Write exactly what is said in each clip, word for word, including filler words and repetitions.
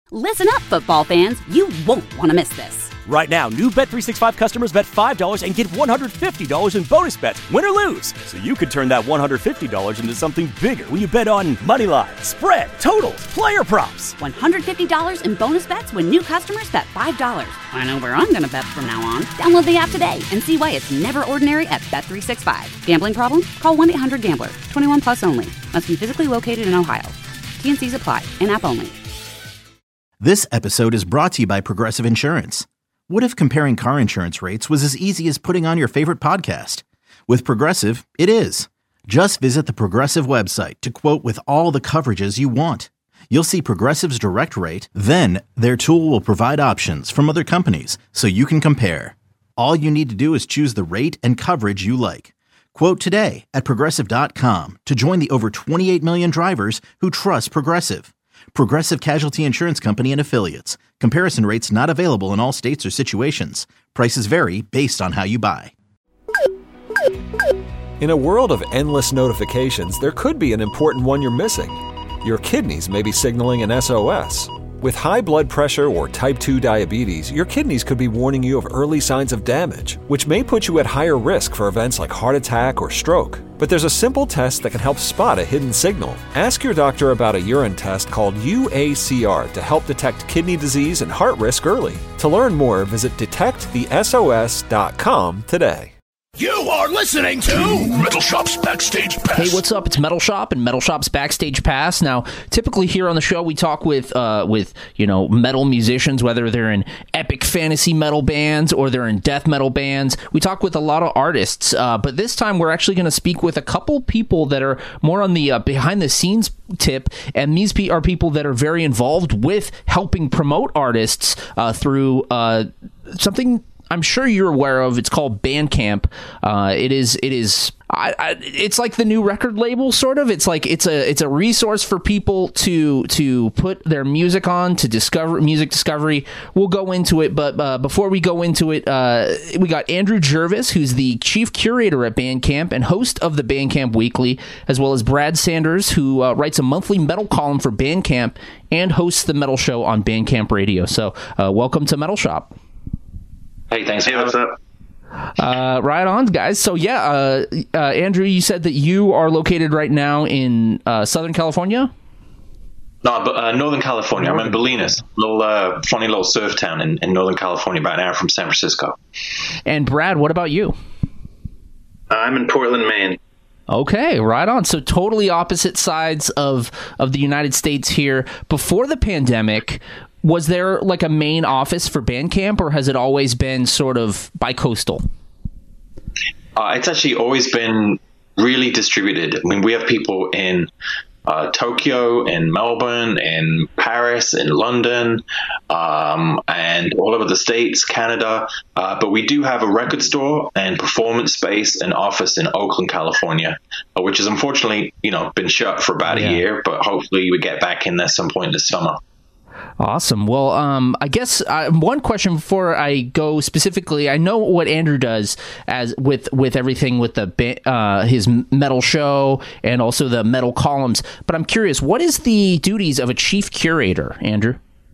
Listen up, football fans. You won't want to miss this. Right now, new Bet three sixty-five customers bet five dollars and get one hundred fifty dollars in bonus bets, win or lose. So you could turn that one hundred fifty dollars into something bigger when you bet on money line, spread, totals, player props. one hundred fifty dollars in bonus bets when new customers bet five dollars. I know where I'm going to bet from now on. Download the app today and see why it's never ordinary at Bet three sixty-five. Gambling problem? Call one eight hundred gambler. twenty-one plus only. Must be physically located in Ohio. T N Cs apply. In-app only. This episode is brought to you by Progressive Insurance. What if comparing car insurance rates was as easy as putting on your favorite podcast? With Progressive, it is. Just visit the Progressive website to quote with all the coverages you want. You'll see Progressive's direct rate, then their tool will provide options from other companies so you can compare. All you need to do is choose the rate and coverage you like. Quote today at Progressive dot com to join the over twenty-eight million drivers who trust Progressive. Progressive Casualty Insurance Company and Affiliates. Comparison rates not available in all states or situations. Prices vary based on how you buy. In a world of endless notifications, there could be an important one you're missing. Your kidneys may be signaling an S O S. With high blood pressure or type two diabetes, your kidneys could be warning you of early signs of damage, which may put you at higher risk for events like heart attack or stroke. But there's a simple test that can help spot a hidden signal. Ask your doctor about a urine test called U A C R to help detect kidney disease and heart risk early. To learn more, visit detect the S O S dot com today. You are listening to Metal Shop's Backstage Pass. Hey, what's up? It's Metal Shop and Metal Shop's Backstage Pass. Now, typically here on the show, we talk with, uh, with you know, metal musicians, whether they're in epic fantasy metal bands or they're in death metal bands. We talk with a lot of artists, uh, but this time we're actually going to speak with a couple people that are more on the uh, behind-the-scenes tip, and these are people that are very involved with helping promote artists uh, through uh, something I'm sure you're aware of. It's called Bandcamp. Uh, it is. It is. I, I, it's like the new record label, sort of. It's like it's a it's a resource for people to to put their music on, to discover music discovery. We'll go into it, but uh, before we go into it, uh, we got Andrew Jervis, who's the chief curator at Bandcamp and host of the Bandcamp Weekly, as well as Brad Sanders, who uh, writes a monthly metal column for Bandcamp and hosts the Metal Show on Bandcamp Radio. So, uh, welcome to Metal Shop. Hey, thanks. Hey, what's up? Uh, right on, guys. So, yeah, uh, uh, Andrew, you said that you are located right now in uh, Southern California? No, but uh, Northern California. I'm in Bolinas, a little uh, funny little surf town in, in Northern California, about an hour from San Francisco. And Brad, what about you? Uh, I'm in Portland, Maine. Okay, right on. So totally opposite sides of, of the United States here. Before the pandemic, was there like a main office for Bandcamp, or has it always been sort of bi-coastal? Uh, it's actually always been really distributed. I mean, we have people in uh, Tokyo, in Melbourne, in Paris, in London, um, and all over the States, Canada. Uh, but we do have a record store and performance space and office in Oakland, California, uh, which has unfortunately, you know, been shut for about yeah. a year, but hopefully we get back in there some point this summer. Awesome. Well, um, I guess uh, one question before I go specifically, I know what Andrew does as with, with everything with the uh, his metal show and also the metal columns, but I'm curious, what is the duties of a chief curator, Andrew?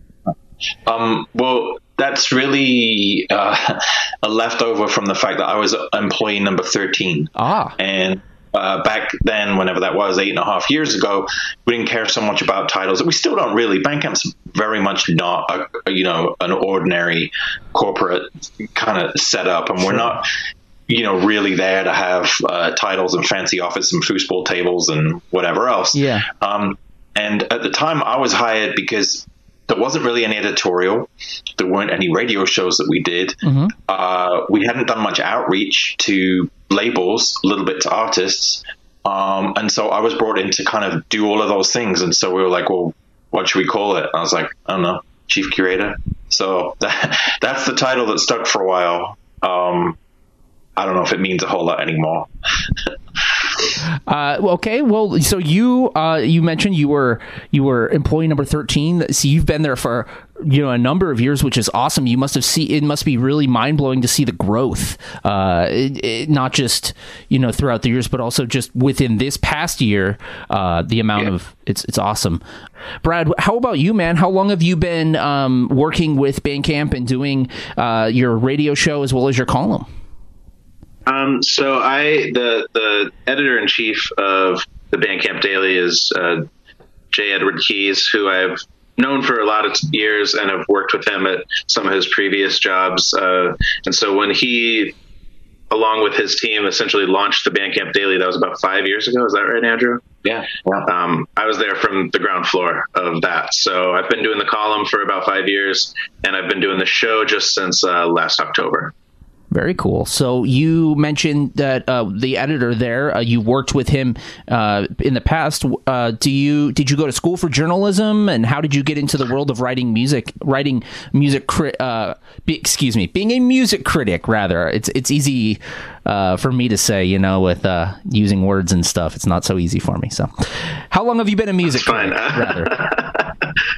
Um, well, that's really uh, a leftover from the fact that I was employee number thirteen. Ah. And Uh, back then, whenever that was, eight and a half years ago, we didn't care so much about titles. We still don't really. Bandcamp's very much not, a, you know, an ordinary corporate kind of setup, and we're not, you know, really there to have uh, titles and fancy office and foosball tables and whatever else. Yeah. Um, and at the time, I was hired because there wasn't really any editorial. There weren't any radio shows that we did. Mm-hmm. Uh, we hadn't done much outreach to labels, a little bit to artists. Um, and so I was brought in to kind of do all of those things. And so we were like, well, what should we call it? And I was like, I don't know, chief curator. So that, that's the title that stuck for a while. Um, I don't know if it means a whole lot anymore. Uh, okay, well, so you uh, you mentioned you were you were employee number thirteen. So you've been there for you know a number of years, which is awesome. You must have see it must be really mind blowing to see the growth, uh, it, it, not just you know throughout the years, but also just within this past year. Uh, the amount yeah. of it's it's awesome. Brad, how about you, man? How long have you been um, working with Bandcamp and doing uh, your radio show as well as your column? Um, so I, the, the editor-in-chief of the Bandcamp Daily is uh, J. Edward Keys, who I've known for a lot of years and have worked with him at some of his previous jobs. Uh, and so when he, along with his team, essentially launched the Bandcamp Daily, that was about five years ago. Is that right, Andrew? Yeah. yeah. Um, I was there from the ground floor of that. So I've been doing the column for about five years, and I've been doing the show just since uh, last October. Very cool. So you mentioned that uh, the editor there, uh, you worked with him uh, in the past. Uh, do you did you go to school for journalism, and how did you get into the world of writing music? Writing music, cri- uh, be, excuse me, being a music critic. Rather, it's it's easy uh, for me to say, you know, with uh, using words and stuff. It's not so easy for me. So, how long have you been a music That's critic? Fine. rather.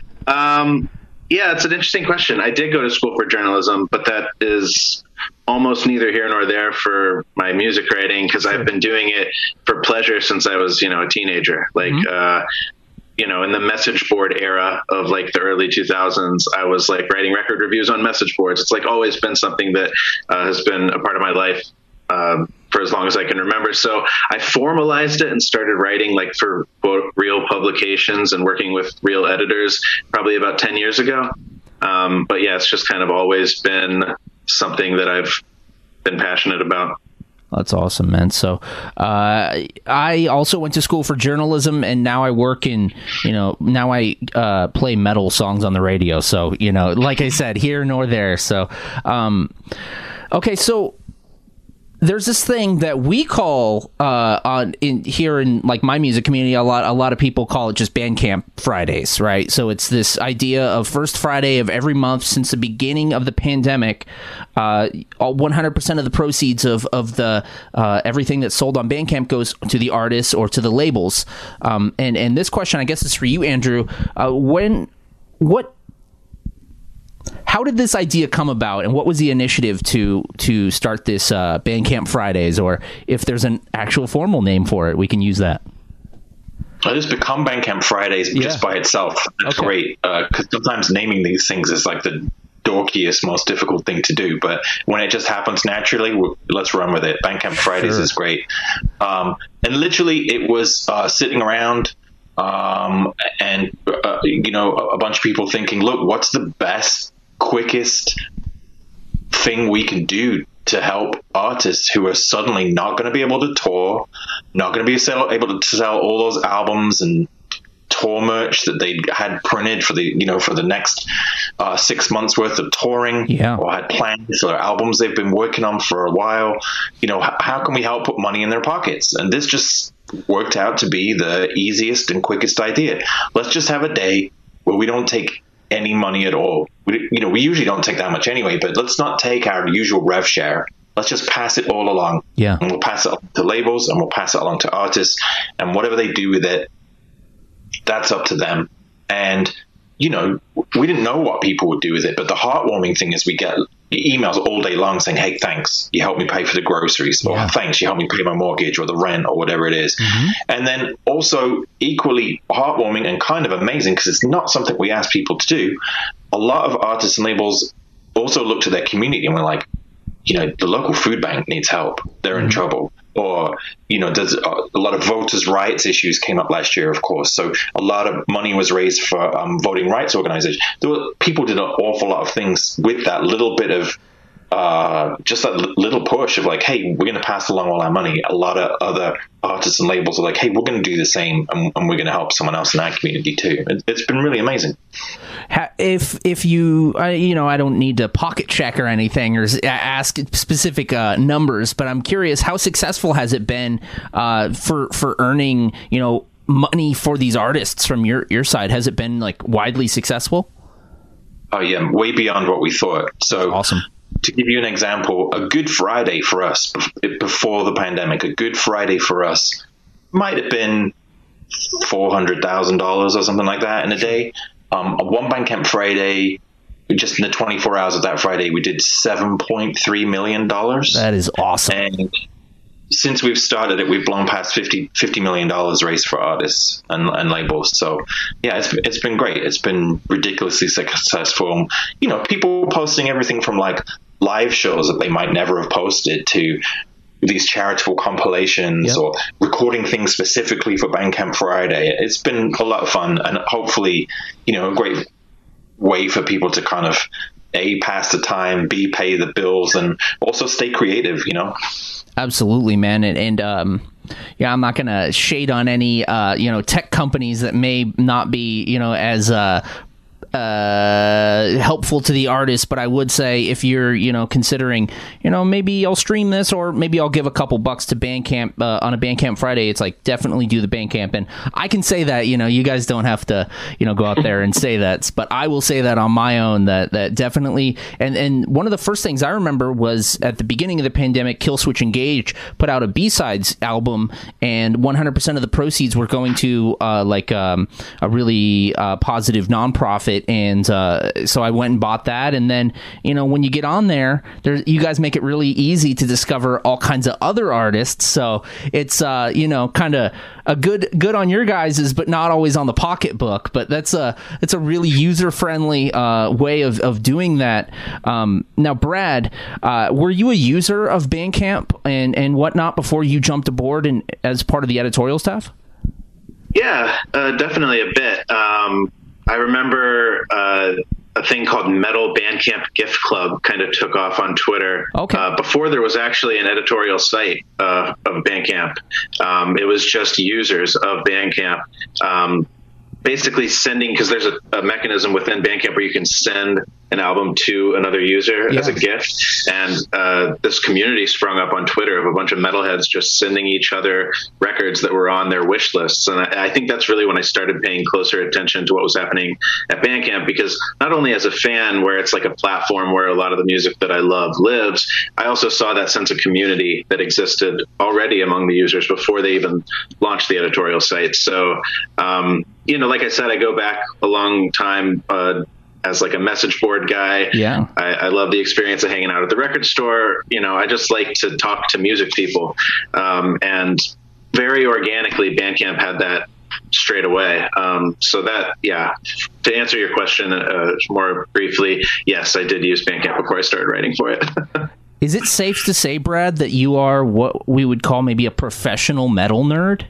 um, yeah, it's an interesting question. I did go to school for journalism, but that is almost neither here nor there for my music writing, because I've been doing it for pleasure since I was, you know, a teenager. Like, mm-hmm. uh, you know, in the message board era of like the early two thousands, I was like writing record reviews on message boards. It's like always been something that uh, has been a part of my life um, for as long as I can remember. So I formalized it and started writing like for real publications and working with real editors probably about ten years ago. Um, but yeah, it's just kind of always been something that I've been passionate about. That's awesome, man. So uh, I also went to school for journalism, and now I work in, you know, now I uh, play metal songs on the radio. So, you know, like I said, here nor there. So, um, okay, so there's this thing that we call uh, on in here in like my music community. A lot, a lot of people call it just Bandcamp Fridays, right? So it's this idea of first Friday of every month since the beginning of the pandemic. Uh, one hundred percent of the proceeds of of the uh, everything that's sold on Bandcamp goes to the artists or to the labels. Um, and and this question, I guess, is for you, Andrew. Uh, when what? How did this idea come about, and what was the initiative to to start this uh, Bandcamp Fridays, or if there's an actual formal name for it, we can use that? It has become Bandcamp Fridays yeah. just by itself. That's okay. Great, because uh, sometimes naming these things is like the dorkiest, most difficult thing to do. But when it just happens naturally, let's run with it. Bandcamp Fridays sure. is great. Um, and literally, it was uh, sitting around um, and, uh, you know, a bunch of people thinking, look, what's the best, quickest thing we can do to help artists who are suddenly not going to be able to tour, not going to be sell, able to sell all those albums and tour merch that they had printed for the, you know, for the next uh, six months worth of touring, yeah. or had plans for albums they've been working on for a while. You know, h- how can we help put money in their pockets? And this just worked out to be the easiest and quickest idea. Let's just have a day where we don't take any money at all. We, you know, we usually don't take that much anyway, but let's not take our usual rev share. Let's just pass it all along. Yeah. And we'll pass it on to labels, and we'll pass it along to artists, and whatever they do with it, that's up to them. And, you know, we didn't know what people would do with it, but the heartwarming thing is we get emails all day long saying, hey, thanks, you helped me pay for the groceries, or yeah. thanks, you helped me pay my mortgage or the rent or whatever it is. Mm-hmm. And then also equally heartwarming and kind of amazing, because it's not something we ask people to do. A lot of artists and labels also look to their community and we're like, you know, the local food bank needs help. They're mm-hmm. in trouble. Or, you know, there's a, a lot of voters' rights issues came up last year, of course. So a lot of money was raised for um, voting rights organizations. There were, people did an awful lot of things with that little bit of, uh, just that l- little push of like, hey, we're going to pass along all our money. A lot of other artists and labels are like, hey, we're going to do the same, and, and we're going to help someone else in our community too. It, it's been really amazing. If if you, uh, you know, I don't need to pocket check or anything or ask specific uh, numbers, but I'm curious, how successful has it been uh, for for earning, you know, money for these artists from your, your side? Has it been like widely successful? Oh yeah, way beyond what we thought. So awesome. To give you an example, a Good Friday for us before the pandemic, a Good Friday for us might have been four hundred thousand dollars or something like that in a day. Um, one Bandcamp Friday, just in the twenty-four hours of that Friday, we did seven point three million dollars. That is awesome. And since we've started it, we've blown past fifty, fifty million dollars raised for artists and, and labels. So yeah, it's, it's been great. It's been ridiculously successful. You know, people posting everything from like live shows that they might never have posted to these charitable compilations yep. or recording things specifically for Bandcamp Friday. It's been a lot of fun and hopefully, you know, a great way for people to kind of A, pass the time, B, pay the bills, and also stay creative, you know? Absolutely, man. And, and um, yeah, I'm not going to shade on any, uh, you know, tech companies that may not be, you know, as uh, uh, helpful to the artist. But I would say if you're, you know, considering, you know, maybe I'll stream this or maybe I'll give a couple bucks to Bandcamp uh, on a Bandcamp Friday. It's like definitely do the Bandcamp. And I can say that, you know, you guys don't have to, you know, go out there and say that. But I will say that on my own that that definitely. And, and one of the first things I remember was at the beginning of the pandemic, Killswitch Engage put out a B-Sides album and one hundred percent of the proceeds were going to uh, like um, a really uh, positive nonprofit. And uh, so I went and bought that. And then, you know, when you get on there, there, you guys make it really easy to discover all kinds of other artists. So it's, uh, you know, kind of a good good on your guys's, but not always on the pocketbook. But that's a it's a really user friendly uh, way of, of doing that. Um, now, Brad, uh, were you a user of Bandcamp and, and whatnot before you jumped aboard and as part of the editorial staff? Yeah, uh, definitely a bit. Um, I remember uh, a thing called Metal Bandcamp Gift Club kind of took off on Twitter. Okay. Uh, before there was actually an editorial site uh, of Bandcamp. Um, it was just users of Bandcamp um, basically sending, because there's a, a mechanism within Bandcamp where you can send an album to another user yeah. as a gift. And uh, this community sprung up on Twitter of a bunch of metalheads just sending each other records that were on their wish lists. And I, I think that's really when I started paying closer attention to what was happening at Bandcamp, because not only as a fan where it's like a platform where a lot of the music that I love lives, I also saw that sense of community that existed already among the users before they even launched the editorial site. So, um, you know, like I said, I go back a long time, uh, as like a message board guy. Yeah. I, I love the experience of hanging out at the record store. You know, I just like to talk to music people. Um, and very organically, Bandcamp had that straight away. Um, so that, yeah, to answer your question uh, more briefly, yes, I did use Bandcamp before I started writing for it. Is it safe to say, Brad, that you are what we would call maybe a professional metal nerd?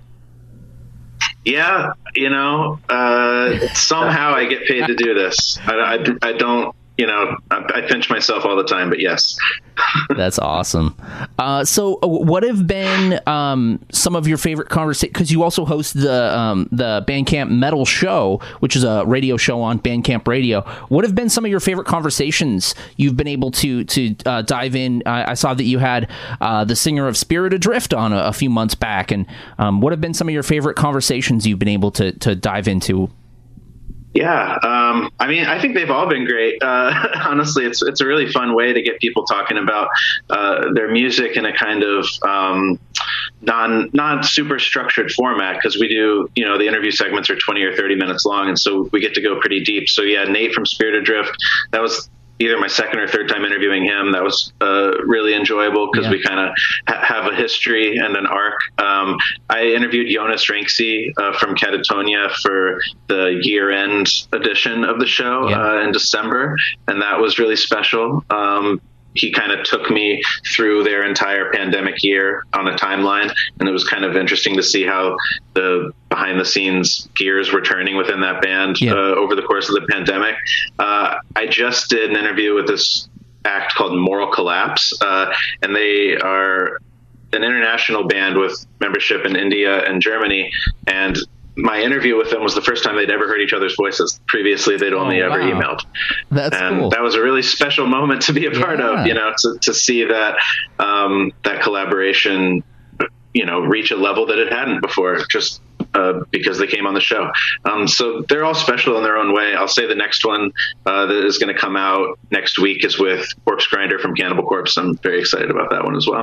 Yeah, you know, uh, somehow I get paid to do this. I, I, I don't, you know, I, I pinch myself all the time, but yes. That's awesome. Uh, so what have been um, some of your favorite conversations? Because you also host the um, the Bandcamp Metal Show, which is a radio show on Bandcamp Radio. What have been some of your favorite conversations you've been able to to uh, dive in? I, I saw that you had uh, the singer of Spirit Adrift on a, a few months back. And um, what have been some of your favorite conversations you've been able to to dive into? Yeah, um, I mean, I think they've all been great. Uh, honestly, it's it's a really fun way to get people talking about uh, their music in a kind of um, non non super structured format, because we do, you know, the interview segments are twenty or thirty minutes long, and so we get to go pretty deep. So yeah, Nate from Spirit Adrift, that was either my second or third time interviewing him. That was uh, really enjoyable because yeah. we kind of ha- have a history and an arc. Um, I interviewed Jonas Rinksey uh, from Catatonia for the year-end edition of the show yeah. uh, in December, and that was really special. Um, he kind of took me through their entire pandemic year on a timeline, and it was kind of interesting to see how the behind the scenes gears were turning within that band yeah. uh, over the course of the pandemic. Uh, I just did an interview with this act called Moral Collapse, uh, and they are an international band with membership in India and Germany, and my interview with them was the first time they'd ever heard each other's voices. Previously, they'd only oh, wow. ever emailed. That's and cool. That was a really special moment to be a part yeah. of, you know, to, to see that, um, that collaboration, you know, reach a level that it hadn't before, just uh, because they came on the show. Um, so they're all special in their own way. I'll say the next one uh, that is going to come out next week is with Corpse Grinder from Cannibal Corpse. I'm very excited about that one as well.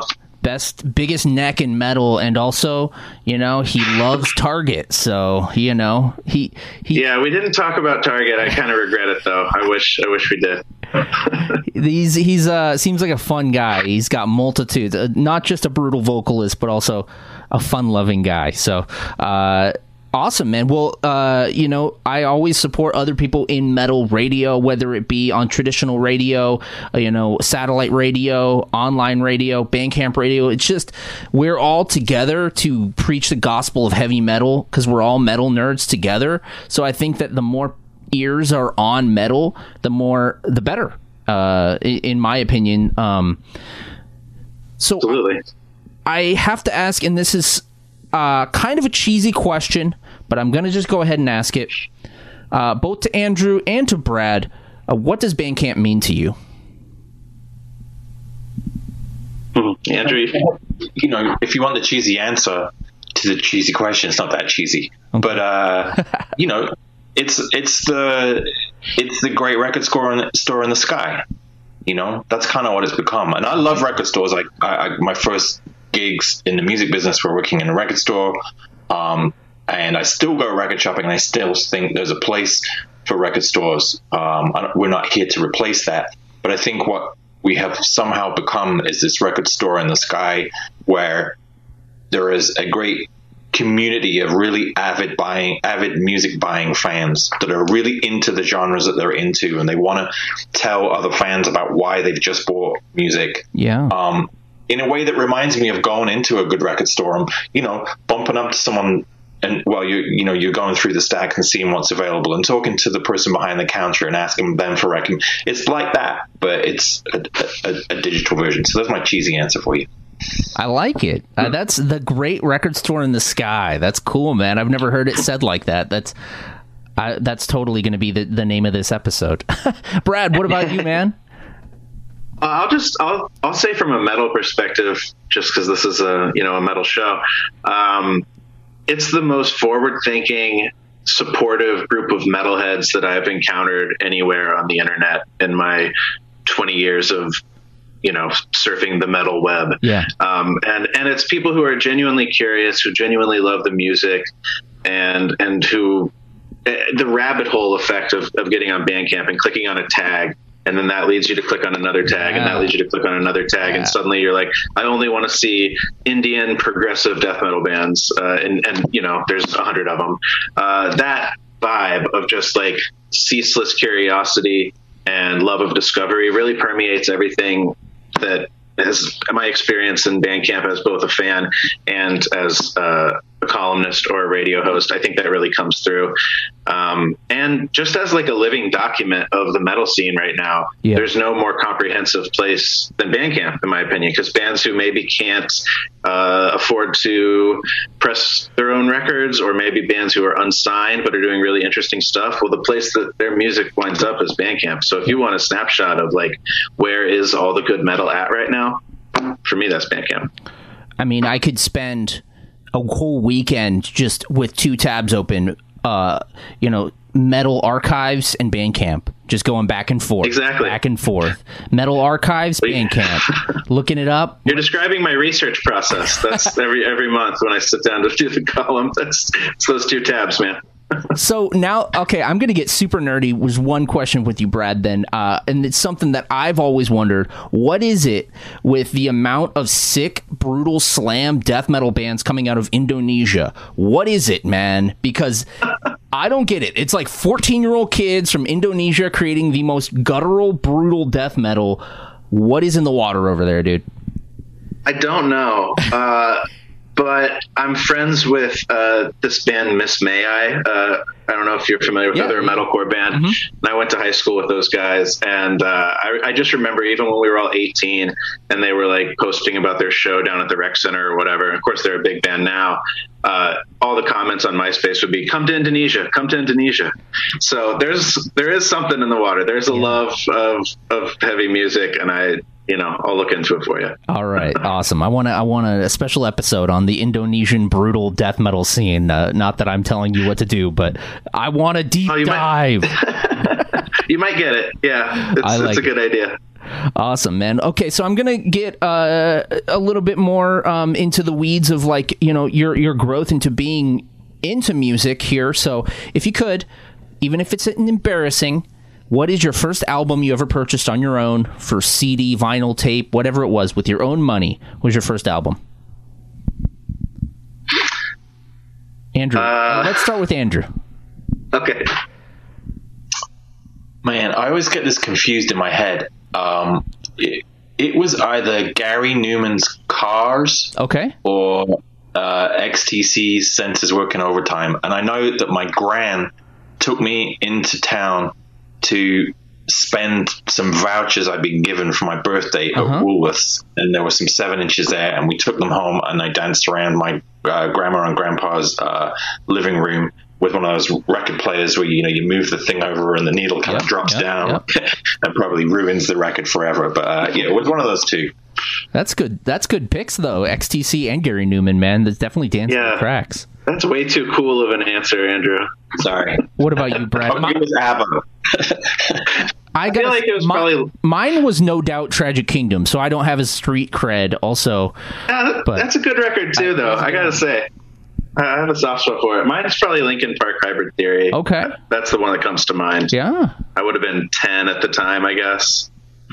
best, biggest neck in metal, and also, you know, he loves Target. So, you know, he, he yeah, we didn't talk about Target. I kind of regret it though. I wish, I wish we did. he's he's uh seems like a fun guy. He's got multitudes, uh, not just a brutal vocalist, but also a fun-loving guy. So, uh. Awesome, man. Well, uh, you know, I always support other people in metal radio, whether it be on traditional radio, uh, you know, satellite radio, online radio, Bandcamp radio. It's just, we're all together to preach the gospel of heavy metal because we're all metal nerds together. So I think that the more ears are on metal, the more, the better, uh, in my opinion. Um, so Absolutely. I have to ask, and this is uh, kind of a cheesy question, but I'm going to just go ahead and ask it, uh, both to Andrew and to Brad. Uh, what does Bandcamp mean to you? Mm-hmm. Andrew, you know, if you want the cheesy answer to the cheesy question, it's not that cheesy. Okay. But uh, you know, it's it's the it's the great record store in, store in the sky. You know, that's kind of what it's become. And I love record stores. Like I, I, my first gigs in the music business were working in a record store. Um, And I still go record shopping, and I still think there's a place for record stores. Um, I we're not here to replace that. But I think what we have somehow become is this record store in the sky where there is a great community of really avid buying, avid music buying fans that are really into the genres that they're into, and they want to tell other fans about why they've just bought music. Yeah. Um, in a way that reminds me of going into a good record store and, you know, bumping up to someone. And well, you you know, you're going through the stack and seeing what's available and talking to the person behind the counter and asking them for recommend. It's like that, but it's a, a, a digital version. So that's my cheesy answer for you. I like it. Uh, that's the great record store in the sky. That's cool, man. I've never heard it said like that. That's I, that's totally going to be the, the name of this episode. Brad, what about you, man? Uh, I'll just I'll I'll say from a metal perspective, just because this is a you know a metal show. Um, It's the most forward-thinking, supportive group of metalheads that I've encountered anywhere on the internet in my twenty years of, you know, surfing the metal web. Yeah. Um, and, and it's people who are genuinely curious, who genuinely love the music, and and who the rabbit hole effect of, of getting on Bandcamp and clicking on a tag. And then that leads you to click on another tag, yeah. and that leads you to click on another tag, yeah. and suddenly you're like, I only want to see Indian progressive death metal bands, uh, and, and you know, there's a hundred of them. Uh, that vibe of just like ceaseless curiosity and love of discovery really permeates everything that as my experience in Bandcamp as both a fan and as uh, a columnist or a radio host. I think that really comes through. Um, and just as like a living document of the metal scene right now, yeah. there's no more comprehensive place than Bandcamp, in my opinion, because bands who maybe can't uh, afford to press their own records, or maybe bands who are unsigned but are doing really interesting stuff, well, the place that their music winds up is Bandcamp. So if you want a snapshot of like, where is all the good metal at right now? For me, that's Bandcamp. I mean, I could spend a whole weekend just with two tabs open, uh, you know, Metal Archives and Bandcamp, just going back and forth. Exactly. Back and forth. Metal Archives, Bandcamp. Looking it up. You're describing my research process. That's every every month when I sit down to do the column. That's it's those two tabs, man. So now, okay, I'm going to get super nerdy. Was one question with you, Brad, then. Uh, and it's something that I've always wondered. What is it with the amount of sick, brutal slam death metal bands coming out of Indonesia? What is it, man? Because I don't get it. It's like fourteen-year-old kids from Indonesia creating the most guttural, brutal death metal. What is in the water over there, dude? I don't know. Uh But I'm friends with uh, this band, Miss May I. Uh, I don't know if you're familiar with yeah, them. They're a metalcore band. Mm-hmm. And I went to high school with those guys. And uh, I, I just remember even when we were all eighteen and they were like posting about their show down at the rec center or whatever. Of course, they're a big band now. Uh, all the comments on MySpace would be, come to Indonesia, come to Indonesia. So there's there is something in the water. There's a yeah. love of, of heavy music, and I... You know, I'll look into it for you. All right, awesome. I want to. I want a, a special episode on the Indonesian brutal death metal scene. Uh, not that I'm telling you what to do, but I want a deep oh, you dive. Might, you might get it. Yeah, it's, I like it's a good it. idea. Awesome, man. Okay, so I'm gonna get uh, a little bit more um, into the weeds of like you know your your growth into being into music here. So if you could, even if it's embarrassing, what is your first album you ever purchased on your own for C D, vinyl, tape, whatever it was, with your own money? What was your first album? Andrew. Uh, let's start with Andrew. Okay. Man, I always get this confused in my head. Um, it, it was either Gary Newman's Cars, okay, or uh, X T C's Senses Working Overtime. And I know that my gran took me into town to spend some vouchers I'd been given for my birthday uh-huh. at Woolworths, and there were some seven inches there, and we took them home, and I danced around my uh, grandma and grandpa's uh, living room with one of those record players where you know you move the thing over and the needle kind yep, of drops yep, down yep. and probably ruins the record forever. But uh, yeah, it was one of those two. That's good. That's good picks though. X T C and Gary Newman, man. That's definitely dancing yeah. the cracks. That's way too cool of an answer, Andrew. Sorry. What about you, Brad? It was ABBA. I, I feel like it was my, probably mine was no doubt Tragic Kingdom, so I don't have a street cred. Also, yeah, that, but that's a good record too, I, though. I gotta say, I have a soft spot for it. Mine's probably Linkin Park Hybrid Theory. Okay, that's the one that comes to mind. Yeah, I would have been ten at the time, I guess.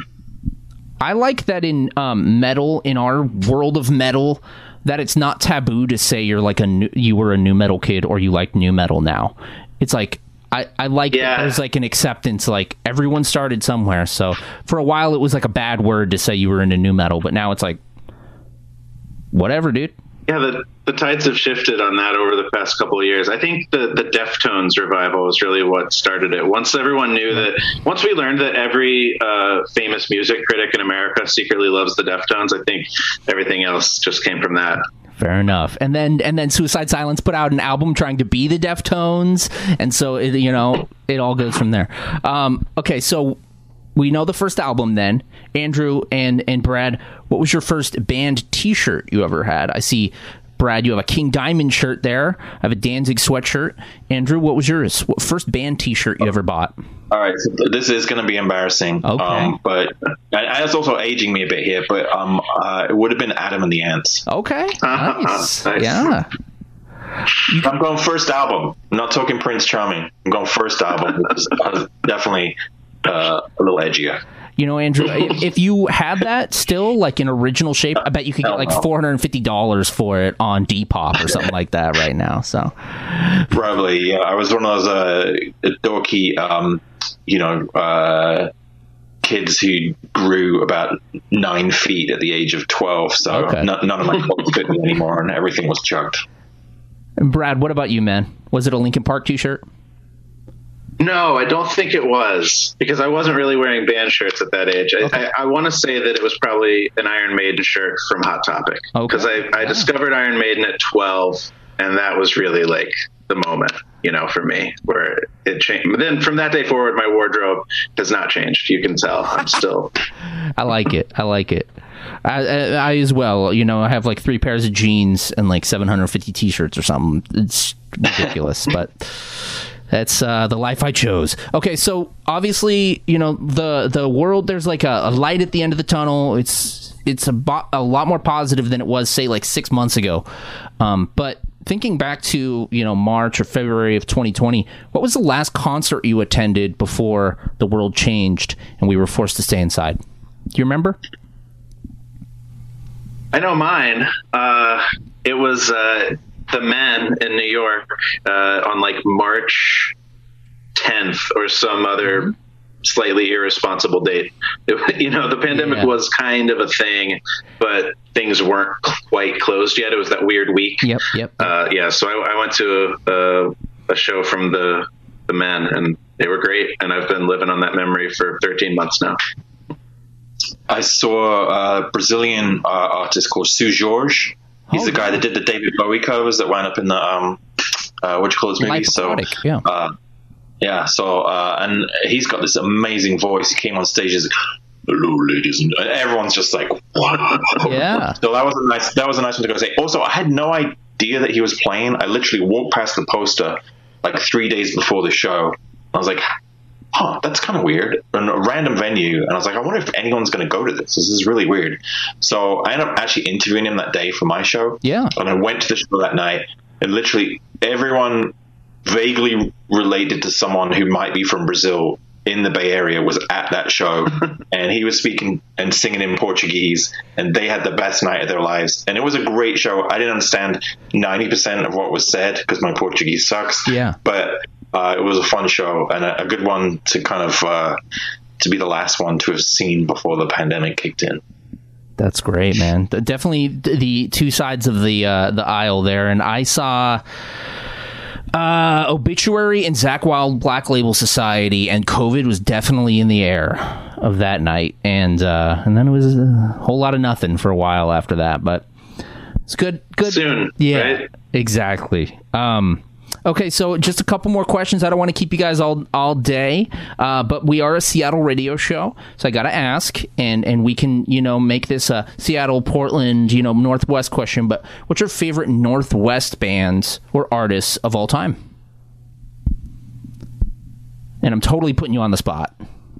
I like that in um, metal, in our world of metal, that it's not taboo to say you're like a new, you were a new metal kid or you like new metal now. It's like I, I like yeah. that there's like an acceptance, like everyone started somewhere. So for a while it was like a bad word to say you were into new metal, but now it's like whatever, dude. Yeah, the the tides have shifted on that over the past couple of years. I think the, the Deftones revival was really what started it. Once everyone knew that, once we learned that every uh, famous music critic in America secretly loves the Deftones, I think everything else just came from that. Fair enough. And then and then Suicide Silence put out an album trying to be the Deftones, and so it, you know it all goes from there. Um, okay, so we know the first album then. Andrew and, and Brad, what was your first band T-shirt you ever had? I see, Brad, you have a King Diamond shirt there. I have a Danzig sweatshirt. Andrew, what was yours? What first band T-shirt you ever bought? All right, so this is going to be embarrassing. Okay. Um, but and it's also aging me a bit here, but um, uh, it would have been Adam and the Ants. Okay, nice. nice. Yeah. I'm going first album. I'm not talking Prince Charming. I'm going first album, which is uh, definitely uh, a little edgier. You know, Andrew, if you had that still, like in original shape, I bet you could get like four hundred fifty dollars for it on Depop or something like that right now. So probably, yeah. I was one of those uh, dorky, um, you know, uh, kids who grew about nine feet at the age of twelve. So okay. n- none of my clothes fit me anymore, and everything was chucked. And Brad, what about you, man? Was it a Linkin Park T-shirt? No, I don't think it was, because I wasn't really wearing band shirts at that age. I, Okay. I, I want to say that it was probably an Iron Maiden shirt from Hot Topic, because Okay. I, I Yeah. discovered Iron Maiden at twelve, and that was really like the moment, you know, for me, where it changed. But then from that day forward, my wardrobe has not changed. You can tell I'm still. I like it. I like it. I, I, I as well. You know, I have like three pairs of jeans and like seven hundred fifty T-shirts or something. It's ridiculous, but that's uh, the life I chose. Okay, so obviously, you know, the the world, there's like a, a light at the end of the tunnel. It's it's a, bo- a lot more positive than it was, say, like six months ago. Um, but thinking back to, you know, March or February of twenty twenty, what was the last concert you attended before the world changed and we were forced to stay inside? Do you remember? I know mine. Uh, it was uh, The Men in New York uh, on like March tenth or some other slightly irresponsible date. It, you know, the pandemic Yeah. was kind of a thing, but things weren't quite closed yet. It was that weird week. Yep, yep. Uh, yeah, so I, I went to a, a show from the the Men, and they were great. And I've been living on that memory for thirteen months now. I saw a Brazilian uh, artist called Seu Jorge. He's Oh, the guy yeah. that did the David Bowie covers that wound up in the um, uh, what you call this movie. Life So Aquatic, yeah. uh, yeah. So uh, and he's got this amazing voice. He came on stage as, "Hello, ladies," and everyone's just like, "What?" Yeah. So that was a nice. That was a nice one to go say. Also, I had no idea that he was playing. I literally walked past the poster like three days before the show. I was like, huh, that's kind of weird. And a random venue. And I was like, I wonder if anyone's going to go to this. This is really weird. So I ended up actually interviewing him that day for my show. Yeah. And I went to the show that night, and literally everyone vaguely related to someone who might be from Brazil in the Bay Area was at that show. And he was speaking and singing in Portuguese, and they had the best night of their lives. And it was a great show. I didn't understand ninety percent of what was said because my Portuguese sucks. Yeah. But uh, it was a fun show, and a, a good one to kind of uh, to be the last one to have seen before the pandemic kicked in. That's great, man. Definitely the two sides of the uh, the aisle there. And I saw uh, Obituary and Zakk Wylde Black Label Society, and COVID was definitely in the air of that night. And uh, and then it was a whole lot of nothing for a while after that. But it's good. Good. Soon. Yeah, right? Exactly. Um, Okay, so just a couple more questions. I don't want to keep you guys all all day, uh, but we are a Seattle radio show, so I got to ask, and, and we can, you know, make this a Seattle, Portland, you know, Northwest question, but what's your favorite Northwest bands or artists of all time? And I'm totally putting you on the spot.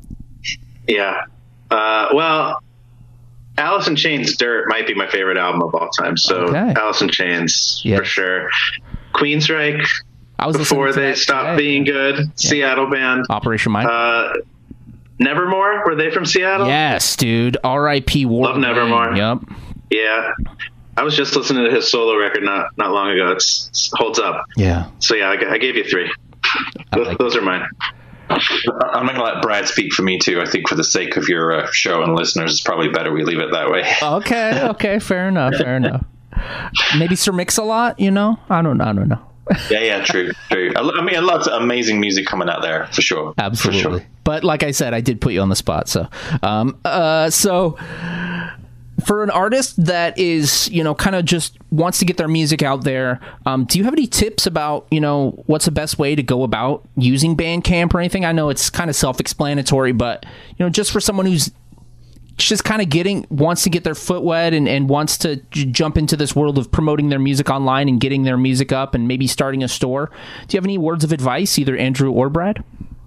Yeah. Uh, well, Alice in Chains' Dirt might be my favorite album of all time, so Okay. Alice in Chains, Yeah. for sure. Queensryche, I was before listening to they that stopped today. being good. Seattle band. Operation Mind. Uh, Nevermore, were they from Seattle? Yes, dude. R I P War. Love Nevermore. Yep. Yeah. I was just listening to his solo record not, not long ago. It's, it's holds up. Yeah. So yeah, I, I gave you three. Those, like those are mine. I'm going to let Brad speak for me, too. I think for the sake of your uh, show and listeners, it's probably better we leave it that way. Okay, okay, fair enough, fair enough. Maybe Sir Mix-a-Lot, you know? I don't I don't know. Yeah, yeah, true, true. I mean, lots of amazing music coming out there, for sure. Absolutely. For sure. But like I said, I did put you on the spot, so um uh so for an artist that is, you know, kind of just wants to get their music out there, um, do you have any tips about, you know, what's the best way to go about using Bandcamp or anything? I know it's kind of self-explanatory, but, you know, just for someone who's just kind of getting, wants to get their foot wet and, and wants to j- jump into this world of promoting their music online and getting their music up and maybe starting a store. Do you have any words of advice, either Andrew or Brad?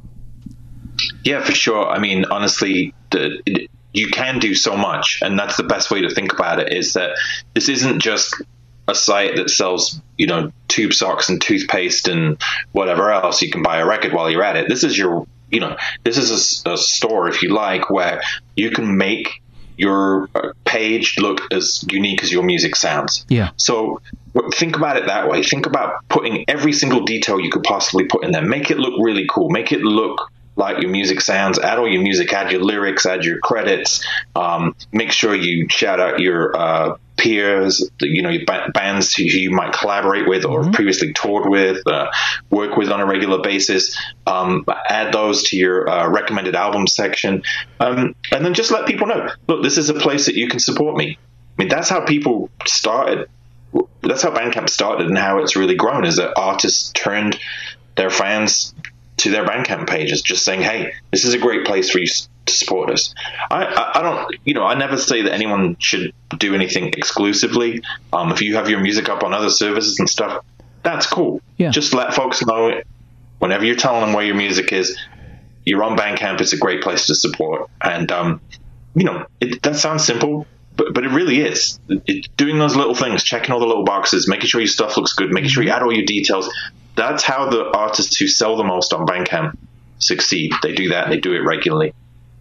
Yeah, for sure. I mean, honestly, the, it, you can do so much, and that's the best way to think about it, is that this isn't just a site that sells, you know, tube socks and toothpaste and whatever else. You can buy a record while you're at it. This is your, you know, this is a, a store, if you like, where you can make your page look as unique as your music sounds. Yeah. So think about it that way. Think about putting every single detail you could possibly put in there. Make it look really cool. Make it look like your music sounds. Add all your music, add your lyrics, add your credits. Um, make sure you shout out your uh, peers, you know, your ba- bands who you might collaborate with or mm-hmm. previously toured with, uh, work with on a regular basis. Um, add those to your uh, recommended album section. Um, and then just let people know, look, this is a place that you can support me. I mean, that's how people started. That's how Bandcamp started and how it's really grown, is that artists turned their fans to their Bandcamp pages, just saying, hey, this is a great place for you to support us. I, I, I don't, you know, I never say that anyone should do anything exclusively. Um, if you have your music up on other services and stuff, that's cool. Yeah. Just let folks know whenever you're telling them where your music is, you're on Bandcamp. It's a great place to support. And, um, you know, it, that sounds simple, but, but it really is. It, doing those little things, checking all the little boxes, making sure your stuff looks good, making sure you add all your details. That's how the artists who sell the most on Bandcamp succeed. They do that, and they do it regularly.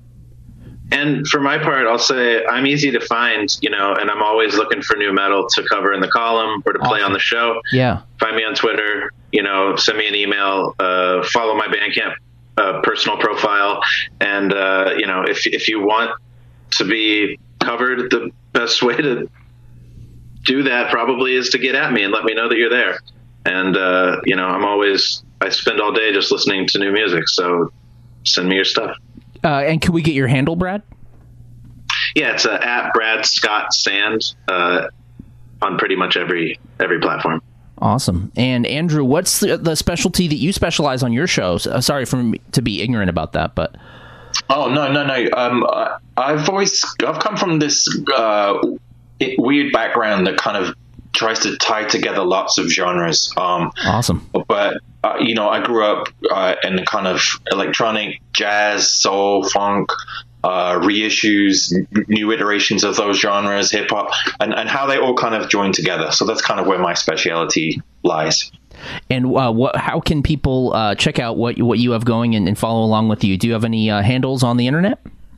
And for my part, I'll say I'm easy to find, you know, and I'm always looking for new metal to cover in the column or to play on the show. Yeah. Find me on Twitter, you know, send me an email, uh, follow my Bandcamp uh, personal profile. And, uh, you know, if if you want to be covered, the best way to do that probably is to get at me and let me know that you're there. And, uh, you know, I'm always, I spend all day just listening to new music. So send me your stuff. Uh, and can we get your handle, Brad? Yeah, it's uh, at Brad Scott Sand uh, on pretty much every every platform. Awesome. And Andrew, what's the, the specialty that you specialize on your shows? Uh, sorry for me to be ignorant about that, but. Oh, no, no, no. Um, I've always, I've come from this uh, weird background that kind of tries to tie together lots of genres. Um, awesome. But, uh, you know, I grew up uh, in the kind of electronic, jazz, soul, funk, uh, reissues, n- new iterations of those genres, hip hop, and, and how they all kind of join together. So that's kind of where my speciality lies. And uh, what? How can people uh, check out what you, what you have going and, and follow along with you? Do you have any uh, handles on the internet?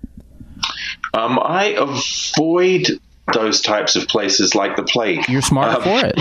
Um, I avoid those types of places like the plague. You're smart um, for it.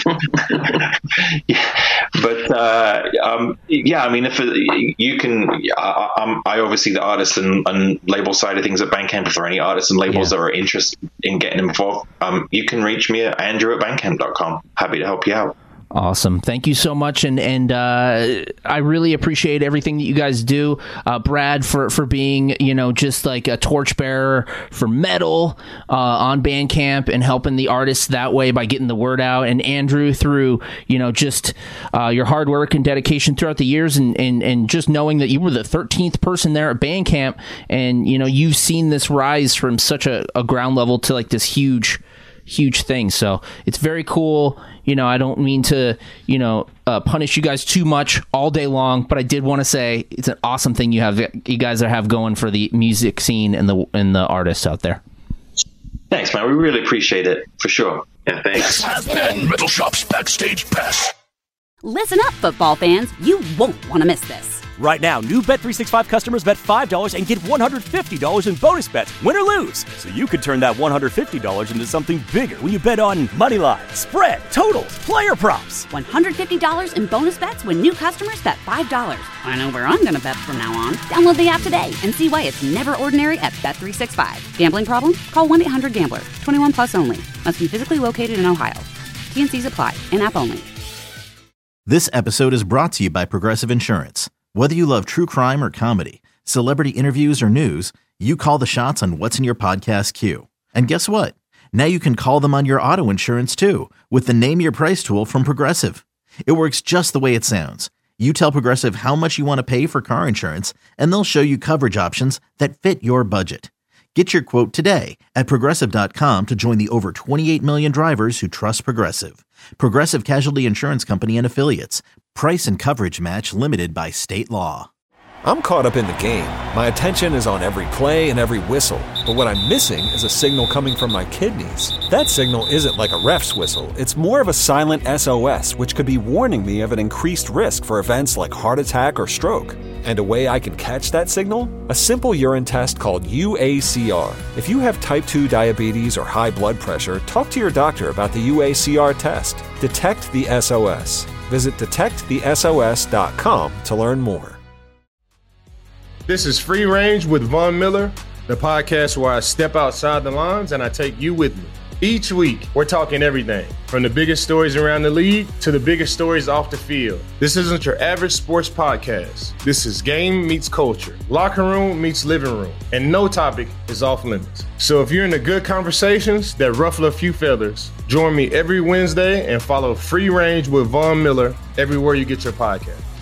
But, yeah, but uh, um, yeah, I mean, if it, you can, I, I'm, I oversee the artist and, and label side of things at Bandcamp. If there are any artists and labels yeah. that are interested in getting involved, um, you can reach me at andrew at bandcamp dot com. Happy to help you out. Awesome. Thank you so much. And and uh, I really appreciate everything that you guys do. Uh, Brad, for, for being, you know, just like a torchbearer for metal uh, on Bandcamp and helping the artists that way by getting the word out. And Andrew, through, you know, just uh, your hard work and dedication throughout the years and, and, and just knowing that you were the thirteenth person there at Bandcamp. And, you know, you've seen this rise from such a, a ground level to like this huge, huge thing. So it's very cool. You know, I don't mean to, you know, uh, punish you guys too much all day long, but I did want to say it's an awesome thing you have, you guys have going for the music scene and the and the artists out there. Thanks, man. We really appreciate it for sure. Yeah, thanks. This has been Metal Shop's Backstage Pass. Listen up, football fans. You won't want to miss this. Right now, new Bet three sixty-five customers bet five dollars and get one hundred fifty dollars in bonus bets, win or lose. So you could turn that one hundred fifty dollars into something bigger when you bet on money line, spread, totals, player props. one hundred fifty dollars in bonus bets when new customers bet five dollars. I know where I'm going to bet from now on. Download the app today and see why it's never ordinary at Bet three sixty-five. Gambling problem? Call one eight hundred gambler. twenty-one plus only. Must be physically located in Ohio. T N Cs apply. In-app only. This episode is brought to you by Progressive Insurance. Whether you love true crime or comedy, celebrity interviews or news, you call the shots on what's in your podcast queue. And guess what? Now you can call them on your auto insurance too with the Name Your Price tool from Progressive. It works just the way it sounds. You tell Progressive how much you want to pay for car insurance, and they'll show you coverage options that fit your budget. Get your quote today at Progressive dot com to join the over twenty-eight million drivers who trust Progressive. Progressive Casualty Insurance Company and Affiliates. Price and coverage match limited by state law. I'm caught up in the game. My attention is on every play and every whistle. But what I'm missing is a signal coming from my kidneys. That signal isn't like a ref's whistle. It's more of a silent S O S, which could be warning me of an increased risk for events like heart attack or stroke. And a way I can catch that signal? A simple urine test called U A C R. If you have type two diabetes or high blood pressure, talk to your doctor about the U A C R test. Detect the S O S. Visit detect the S O S dot com to learn more. This is Free Range with Von Miller, the podcast where I step outside the lines and I take you with me. Each week, we're talking everything, from the biggest stories around the league to the biggest stories off the field. This isn't your average sports podcast. This is game meets culture, locker room meets living room, and no topic is off limits. So if you're into good conversations that ruffle a few feathers, join me every Wednesday and follow Free Range with Von Miller everywhere you get your podcast.